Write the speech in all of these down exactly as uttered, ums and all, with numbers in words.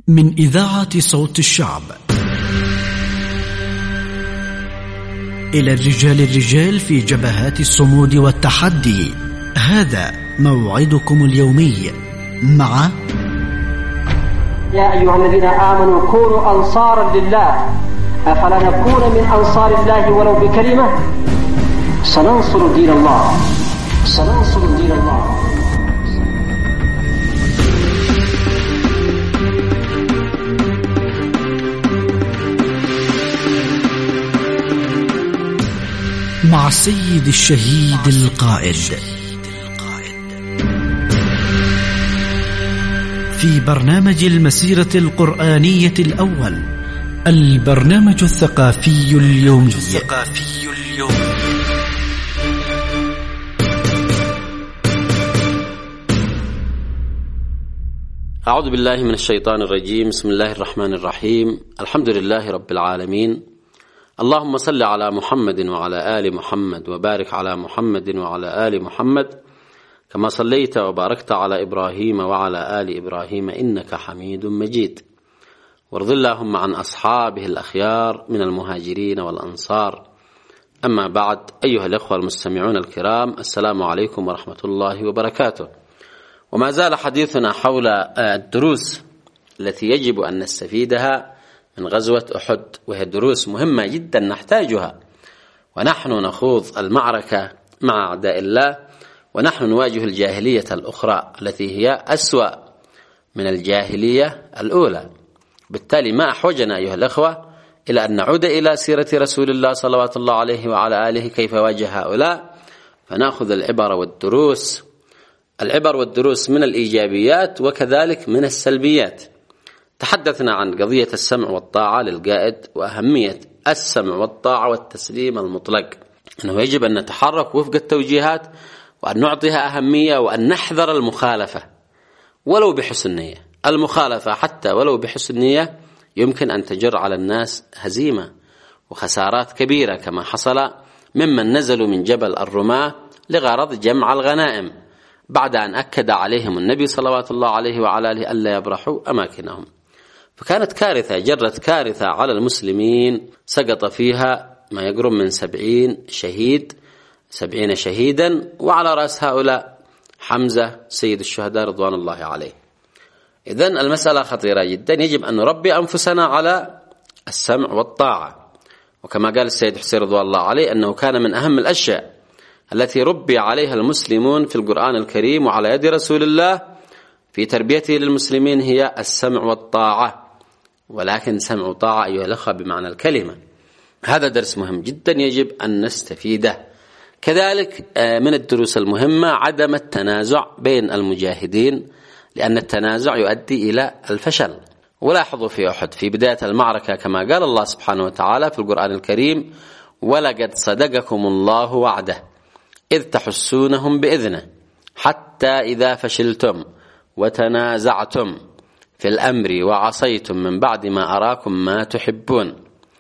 من إذاعة صوت الشعب إلى الرجال الرجال في جبهات الصمود والتحدي. هذا موعدكم اليومي مع يا أيها الذين آمنوا كونوا أنصارا لله أفلا نكون من أنصار الله ولو بكلمة. سننصر دين الله سننصر دين الله. مع السيد الشهيد القائد في برنامج المسيرة القرآنية الأول، البرنامج الثقافي اليومي. أعوذ بالله من الشيطان الرجيم. بسم الله الرحمن الرحيم. الحمد لله رب العالمين. اللهم صل على محمد وعلى آل محمد وبارك على محمد وعلى آل محمد كما صليت وباركت على إبراهيم وعلى آل إبراهيم إنك حميد مجيد. وارض اللهم عن أصحابه الأخيار من المهاجرين والأنصار. أما بعد، أيها الأخوة المستمعون الكرام، السلام عليكم ورحمة الله وبركاته. وما زال حديثنا حول الدروس التي يجب أن نستفيدها من غزوة أحد، وهي دروس مهمة جدا نحتاجها ونحن نخوض المعركة مع أعداء الله، ونحن نواجه الجاهلية الأخرى التي هي أسوأ من الجاهلية الأولى. بالتالي ما أحوجنا أيها الأخوة إلى أن نعود إلى سيرة رسول الله صلوات الله عليه وعلى آله كيف واجه هؤلاء، فنأخذ العبر والدروس العبر والدروس من الإيجابيات وكذلك من السلبيات. تحدثنا عن قضية السمع والطاعة للقائد وأهمية السمع والطاعة والتسليم المطلق، أنه يجب أن نتحرك وفق التوجيهات وأن نعطيها أهمية وأن نحذر المخالفة ولو بحسن نية. المخالفة حتى ولو بحسن نية يمكن أن تجر على الناس هزيمة وخسارات كبيرة، كما حصل ممن نزلوا من جبل الرماة لغرض جمع الغنائم بعد أن أكد عليهم النبي صلوات الله عليه وعلى آله ألا يبرحوا أماكنهم. فكانت كارثة جرت كارثة على المسلمين، سقط فيها ما يقرب من سبعين شهيد سبعين شهيدا، وعلى رأس هؤلاء حمزة سيد الشهداء رضوان الله عليه. إذن المسألة خطيرة جدا، يجب أن نربي أنفسنا على السمع والطاعة. وكما قال السيد حسين رضوان الله عليه أنه كان من أهم الأشياء التي ربي عليها المسلمون في القرآن الكريم وعلى يد رسول الله في تربيته للمسلمين هي السمع والطاعة، ولكن سمع وطاعة أيها الأخوة بمعنى الكلمة. هذا درس مهم جدا يجب أن نستفيده. كذلك من الدروس المهمة عدم التنازع بين المجاهدين، لأن التنازع يؤدي إلى الفشل. ولاحظوا في أحد في بداية المعركة كما قال الله سبحانه وتعالى في القرآن الكريم: ولقد صدقكم الله وعده إذ تحسونهم بإذنه حتى إذا فشلتم وتنازعتم في الأمر وعصيتم من بعد ما أراكم ما تحبون.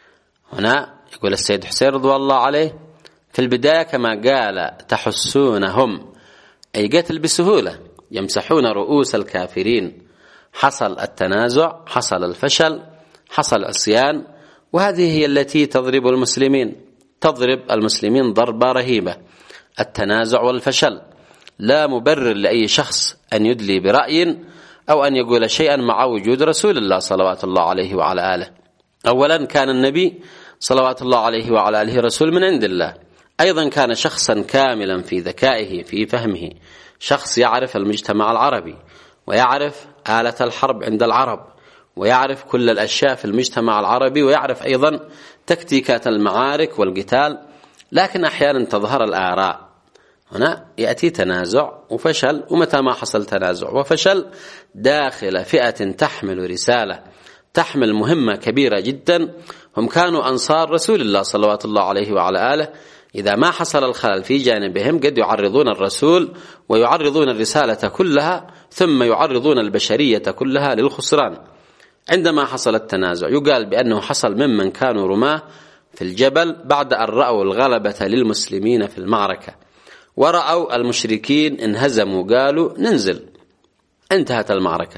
هنا يقول السيد حسين رضوان الله عليه في البداية كما قال تحسونهم أي قتل بسهولة، يمسحون رؤوس الكافرين. حصل التنازع، حصل الفشل، حصل عصيان، وهذه هي التي تضرب المسلمين تضرب المسلمين ضربة رهيبة، التنازع والفشل. لا مبرر لأي شخص أن يدلي برأي أو أن يقول شيئا مع وجود رسول الله صلوات الله عليه وعلى آله. أولا كان النبي صلوات الله عليه وعلى آله رسول من عند الله، أيضا كان شخصا كاملا في ذكائه في فهمه، شخص يعرف المجتمع العربي ويعرف آلة الحرب عند العرب ويعرف كل الأشياء في المجتمع العربي ويعرف أيضا تكتيكات المعارك والقتال. لكن أحيانا تظهر الآراء، هنا يأتي تنازع وفشل، ومتى ما حصل تنازع وفشل داخل فئة تحمل رسالة تحمل مهمة كبيرة جدا، هم كانوا أنصار رسول الله صلوات الله عليه وعلى آله، إذا ما حصل الخلل في جانبهم قد يعرضون الرسول ويعرضون الرسالة كلها، ثم يعرضون البشرية كلها للخسران. عندما حصل التنازع يقال بأنه حصل ممن كانوا رماه في الجبل بعد أن رأوا الغلبة للمسلمين في المعركة، ورأوا المشركين انهزموا قالوا ننزل، انتهت المعركة.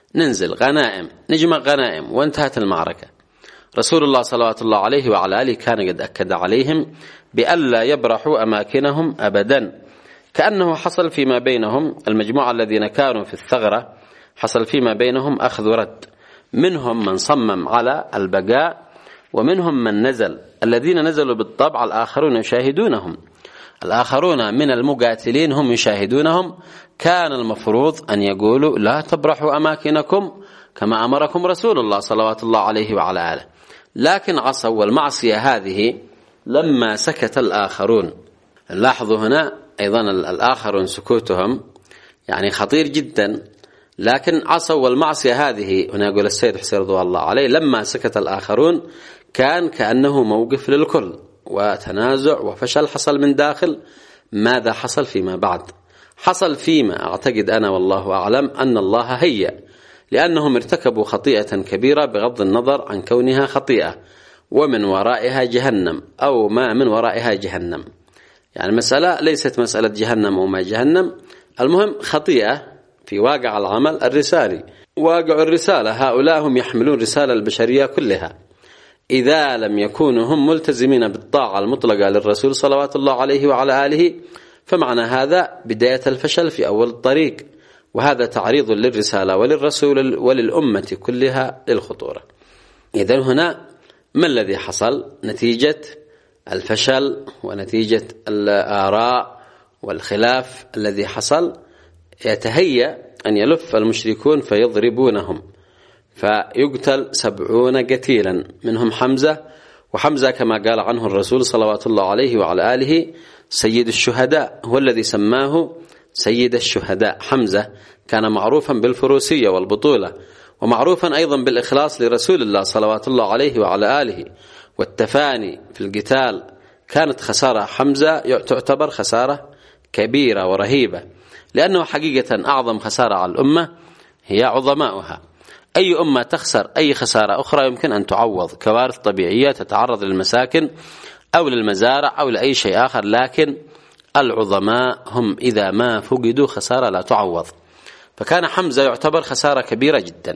ننزل غنائم، نجمع غنائم، وانتهت المعركة. رسول الله صلوات الله عليه وعلى آله كان قد أكد عليهم بألا يبرحوا أماكنهم أبدا، كأنه حصل فيما بينهم المجموعة الذين كانوا في الثغرة، حصل فيما بينهم أخذ ورد، منهم من صمم على البقاء ومنهم من نزل. الذين نزلوا بالطبع الآخرون يشاهدونهم، الآخرون من المقاتلين هم يشاهدونهم. كان المفروض أن يقولوا لا تبرحوا أماكنكم كما أمركم رسول الله صلوات الله عليه وعلى آله، لكن عصوا. والمعصية هذه لما سكت الآخرون، لاحظوا هنا أيضا الآخرون سكوتهم يعني خطير جدا، لكن عصوا. والمعصية هذه هنا يقول السيد حسين رضوان الله عليه لما سكت الآخرون كان كأنه موقف للكل، وتنازع وفشل حصل من داخل. ماذا حصل فيما بعد؟ حصل فيما أعتقد أنا والله أعلم أن الله هيأ، لأنهم ارتكبوا خطيئة كبيرة بغض النظر عن كونها خطيئة، ومن ورائها جهنم أو ما من ورائها جهنم. يعني مسألة ليست مسألة جهنم وما جهنم، المهم خطيئة في واقع العمل الرسالي، واقع الرسالة. هؤلاء هم يحملون رسالة البشرية كلها، إذا لم يكونوا هم ملتزمين بالطاعة المطلقة للرسول صلوات الله عليه وعلى آله، فمعنى هذا بداية الفشل في أول الطريق، وهذا تعريض للرسالة وللرسول وللأمة كلها للخطورة. إذن هنا ما الذي حصل؟ نتيجة الفشل ونتيجة الآراء والخلاف الذي حصل، يتهيأ أن يلف المشركون فيضربونهم، فيقتل سبعون قتيلا منهم حمزة. وحمزة كما قال عنه الرسول صلوات الله عليه وعلى آله سيد الشهداء، هو الذي سماه سيد الشهداء. حمزة كان معروفا بالفروسية والبطولة، ومعروفا أيضا بالإخلاص لرسول الله صلوات الله عليه وعلى آله والتفاني في القتال. كانت خسارة حمزة تعتبر خسارة كبيرة ورهيبة، لأنه حقيقة أعظم خسارة على الأمة هي عظماؤها. أي أمة تخسر أي خسارة أخرى يمكن أن تعوض، كوارث طبيعية تتعرض للمساكن أو للمزارع أو لأي شيء آخر، لكن العظماء هم إذا ما فقدوا خسارة لا تعوض. فكان حمزة يعتبر خسارة كبيرة جدا.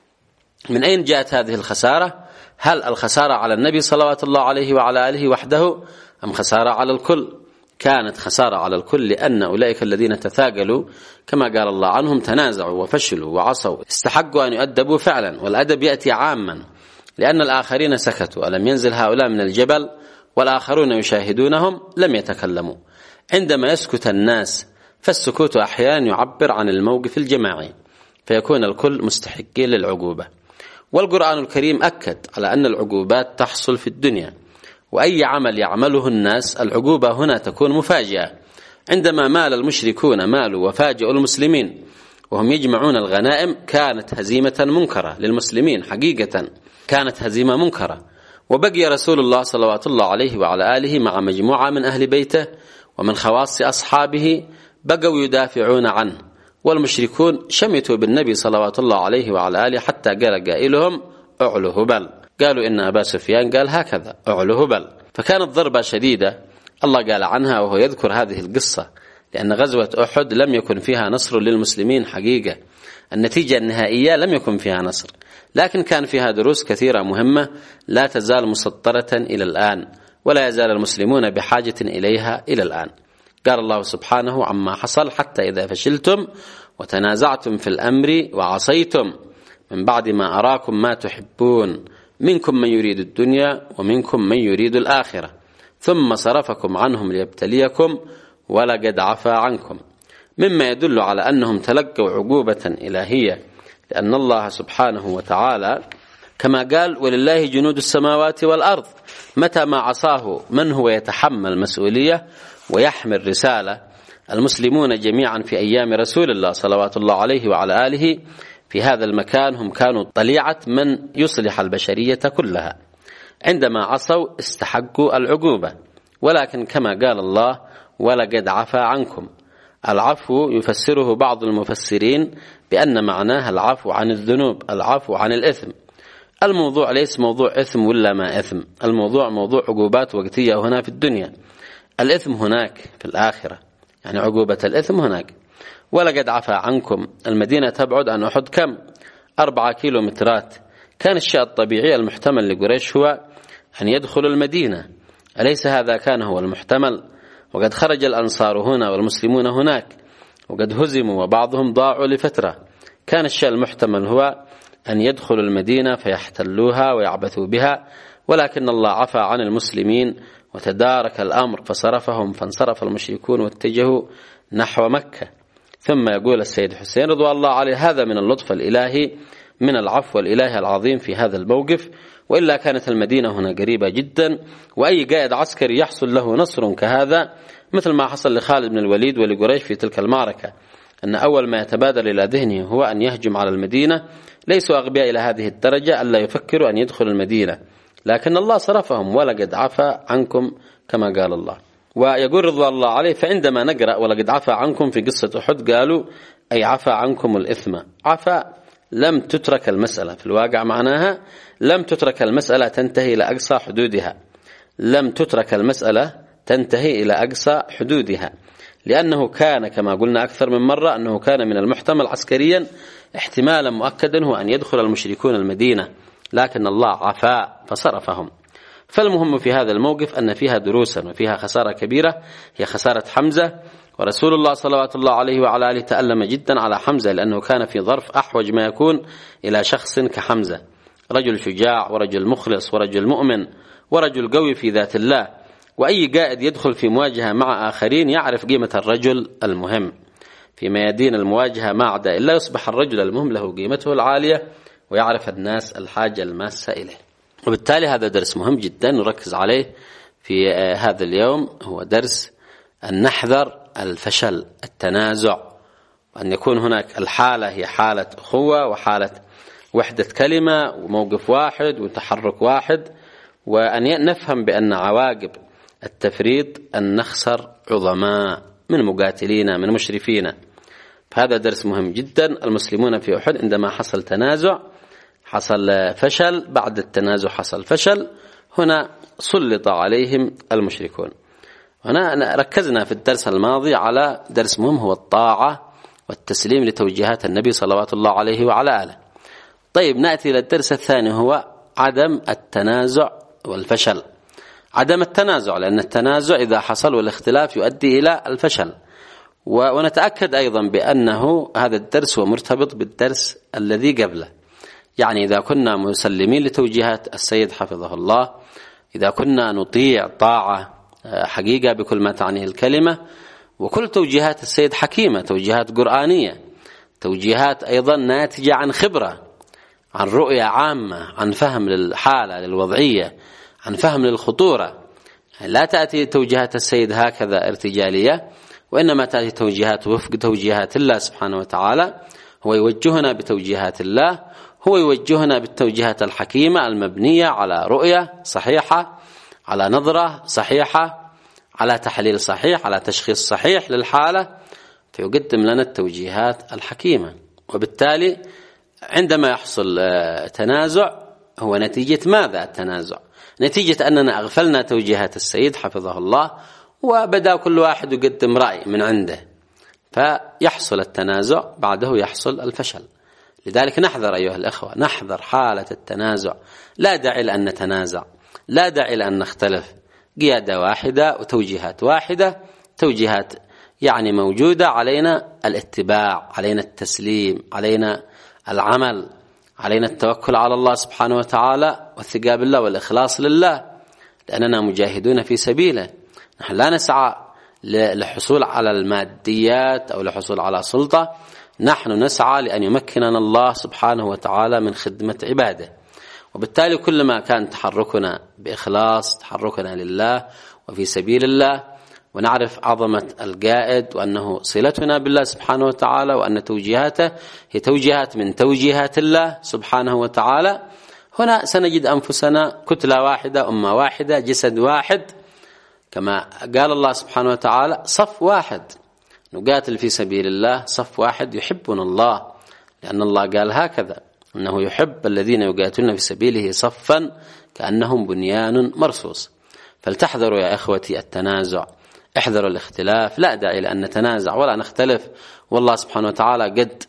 من أين جاءت هذه الخسارة؟ هل الخسارة على النبي صلوات الله عليه وعلى آله وحده أم خسارة على الكل؟ كانت خسارة على الكل، لأن أولئك الذين تثاقلوا كما قال الله عنهم تنازعوا وفشلوا وعصوا، استحقوا أن يؤدبوا فعلا. والأدب يأتي عاما، لأن الآخرين سكتوا. ألم ينزل هؤلاء من الجبل والآخرون يشاهدونهم لم يتكلموا. عندما يسكت الناس فالسكوت أحيانا يعبر عن الموقف الجماعي، فيكون الكل مستحقين للعقوبة. والقرآن الكريم أكد على أن العقوبات تحصل في الدنيا، وأي عمل يعمله الناس العقوبة هنا تكون مفاجئة. عندما مال المشركون مالوا وفاجئوا المسلمين وهم يجمعون الغنائم كانت هزيمة منكرة للمسلمين، حقيقة كانت هزيمة منكرة. وبقي رسول الله صلوات الله عليه وعلى آله مع مجموعة من أهل بيته ومن خواص أصحابه بقوا يدافعون عنه، والمشركون شمتوا بالنبي صلوات الله عليه وعلى آله حتى قال قائلهم أعلو هبل، قالوا إن أبا سفيان قال هكذا أعلو هبل. فكانت ضربة شديدة الله قال عنها وهو يذكر هذه القصة، لأن غزوة أحد لم يكن فيها نصر للمسلمين حقيقة، النتيجة النهائية لم يكن فيها نصر، لكن كان فيها دروس كثيرة مهمة لا تزال مسطرة إلى الآن، ولا يزال المسلمون بحاجة إليها إلى الآن. قال الله سبحانه عما حصل حتى إذا فشلتم وتنازعتم في الأمر وعصيتم من بعد ما أراكم ما تحبون منكم من يريد الدنيا ومنكم من يريد الآخرة ثم صرفكم عنهم ليبتليكم ولقد عفا عنكم، مما يدل على أنهم تلقوا عقوبة إلهية، لأن الله سبحانه وتعالى كما قال ولله جنود السماوات والأرض، متى ما عصاه من هو يتحمل مسؤولية ويحمل رسالة. المسلمون جميعا في أيام رسول الله صلوات الله عليه وعلى آله في هذا المكان هم كانوا طليعة من يصلح البشرية كلها، عندما عصوا استحقوا العقوبة. ولكن كما قال الله ولقد عفا عنكم، العفو يفسره بعض المفسرين بأن معناه العفو عن الذنوب، العفو عن الإثم. الموضوع ليس موضوع إثم ولا ما إثم، الموضوع موضوع عقوبات وقتية هنا في الدنيا، الإثم هناك في الآخرة، يعني عقوبة الإثم هناك. ولقد عفا عنكم، المدينة تبعد عن أحد كم؟ أربعة كيلومترات، كان الشيء الطبيعي المحتمل لقريش هو أن يدخلوا المدينة، أليس هذا كان هو المحتمل؟ وقد خرج الأنصار هنا والمسلمون هناك وقد هزموا وبعضهم ضاعوا لفترة، كان الشيء المحتمل هو أن يدخلوا المدينة فيحتلوها ويعبثوا بها، ولكن الله عفى عن المسلمين وتدارك الأمر فصرفهم، فانصرف المشركون واتجهوا نحو مكة. ثم يقول السيد حسين رضوان الله عليه: هذا من اللطف الإلهي، من العفو الإلهي العظيم في هذا الموقف، وإلا كانت المدينة هنا قريبة جدا، وأي قائد عسكري يحصل له نصر كهذا مثل ما حصل لخالد بن الوليد ولقريش في تلك المعركة، أن أول ما يتبادر إلى ذهنه هو أن يهجم على المدينة. ليسوا أغبياء إلى هذه الدرجة ألا يفكروا أن يدخلوا المدينة، لكن الله صرفهم: ولقد عفى عنكم كما قال الله. ويقول رضوان الله عليه: فعندما نقرأ ولقد عفى عنكم في قصة أحد قالوا أي عفى عنكم الإثم. عفى لم تترك المسألة، في الواقع معناها لم تترك المسألة تنتهي إلى أقصى حدودها، لم تترك المسألة تنتهي إلى أقصى حدودها، لأنه كان كما قلنا أكثر من مرة أنه كان من المحتمل عسكريا احتمالا مؤكدا هو أن يدخل المشركون المدينة، لكن الله عفى فصرفهم. فالمهم في هذا الموقف أن فيها دروسا وفيها خسارة كبيرة، هي خسارة حمزة، ورسول الله صلوات الله عليه وعلى آله تألم جدا على حمزة، لأنه كان في ظرف أحوج ما يكون إلى شخص كحمزة، رجل شجاع ورجل مخلص ورجل مؤمن ورجل قوي في ذات الله، وأي قائد يدخل في مواجهة مع آخرين يعرف قيمة الرجل المهم في ميادين المواجهة مع أعداء الله، يصبح الرجل المهم له قيمته العالية ويعرف الناس الحاجة الماسة إليه. وبالتالي هذا درس مهم جدا نركز عليه في هذا اليوم، هو درس أن نحذر الفشل، التنازع، وأن يكون هناك الحالة هي حالة أخوة وحالة وحدة كلمة وموقف واحد وتحرك واحد، وأن نفهم بأن عواقب التفريط أن نخسر عظماء من مقاتلين من مشرفين. فهذا درس مهم جدا. المسلمون في أحد عندما حصل تنازع حصل فشل، بعد التنازع حصل فشل، هنا سلط عليهم المشركون. هنا ركزنا في الدرس الماضي على درس مهم هو الطاعة والتسليم لتوجيهات النبي صلوات الله عليه وعلى آله. طيب نأتي إلى الدرس الثاني هو عدم التنازع والفشل. عدم التنازع، لأن التنازع إذا حصل والاختلاف يؤدي إلى الفشل. ونتأكد أيضا بأنه هذا الدرس هو مرتبط بالدرس الذي قبله، يعني إذا كنا مسلمين لتوجيهات السيد حفظه الله، إذا كنا نطيع طاعة حقيقة بكل ما تعنيه الكلمة، وكل توجيهات السيد حكيمة، توجيهات قرآنية، توجيهات أيضا ناتجة عن خبرة، عن رؤية عامة، عن فهم للحالة للوضعية، عن فهم للخطورة. لا تأتي توجيهات السيد هكذا ارتجالية، وإنما تأتي توجيهات وفق توجيهات الله سبحانه وتعالى. هو يوجهنا بتوجيهات الله، هو يوجهنا بالتوجيهات الحكيمة المبنية على رؤية صحيحة، على نظرة صحيحة، على تحليل صحيح، على تشخيص صحيح للحالة، فيقدم لنا التوجيهات الحكيمة. وبالتالي عندما يحصل تنازع هو نتيجة ماذا التنازع؟ نتيجة أننا أغفلنا توجيهات السيد حفظه الله، وبدأ كل واحد يقدم رأي من عنده، فيحصل التنازع، بعده يحصل الفشل. لذلك نحذر أيها الأخوة، نحذر حالة التنازع. لا داعي لأن نتنازع، لا داعي لأن نختلف، قيادة واحدة وتوجيهات واحدة، توجيهات يعني موجودة، علينا الاتباع، علينا التسليم، علينا العمل، علينا التوكل على الله سبحانه وتعالى والثقة بالله والإخلاص لله، لأننا مجاهدون في سبيله. نحن لا نسعى للحصول على الماديات أو للحصول على سلطة، نحن نسعى لأن يمكننا الله سبحانه وتعالى من خدمة عباده. وبالتالي كلما كان تحركنا بإخلاص، تحركنا لله وفي سبيل الله، ونعرف عظمة القائد وأنه صلتنا بالله سبحانه وتعالى، وأن توجيهاته هي توجيهات من توجيهات الله سبحانه وتعالى، هنا سنجد أنفسنا كتلة واحدة، أمة واحدة، جسد واحد، كما قال الله سبحانه وتعالى صف واحد، نقاتل في سبيل الله صف واحد، يحبنا الله، لأن الله قال هكذا أنه يحب الذين يقاتلون في سبيله صفا كأنهم بنيان مرصوص. فلتحذروا يا إخوتي التنازع، احذروا الاختلاف، لا داعي لأن نتنازع ولا نختلف، والله سبحانه وتعالى قد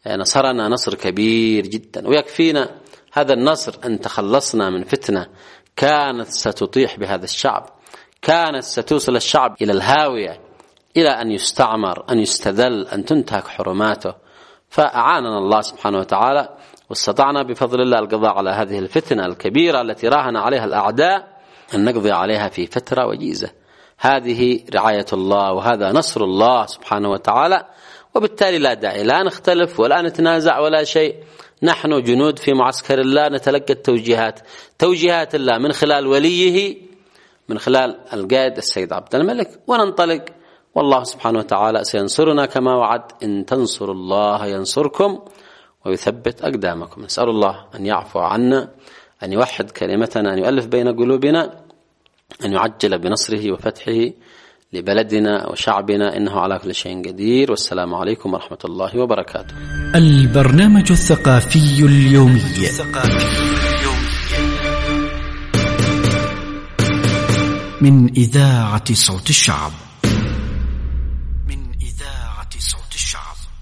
نصرنا نصر كبير جدا، ويكفينا هذا النصر أن تخلصنا من فتنة كانت ستطيح بهذا الشعب، كانت ستوصل الشعب إلى الهاوية، إلى أن يستعمر، أن يستذل، أن تنتهك حرماته. فأعاننا الله سبحانه وتعالى، واستطعنا بفضل الله القضاء على هذه الفتنة الكبيرة التي راهن عليها الأعداء، أن نقضي عليها في فترة وجيزة. هذه رعاية الله وهذا نصر الله سبحانه وتعالى، وبالتالي لا داعي لا نختلف ولا نتنازع ولا شيء. نحن جنود في معسكر الله، نتلقى التوجيهات توجيهات الله من خلال وليه، من خلال القائد السيد عبد الملك، وننطلق، والله سبحانه وتعالى سينصرنا كما وعد: إن تنصروا الله ينصركم ويثبت أقدامكم. نسأل الله أن يعفو عنا، أن يوحد كلمتنا، أن يؤلف بين قلوبنا، أن يعجل بنصره وفتحه لبلدنا وشعبنا، إنه على كل شيء قدير. والسلام عليكم ورحمة الله وبركاته. البرنامج الثقافي اليومي من إذاعة صوت الشعب. من إذاعة صوت الشعب.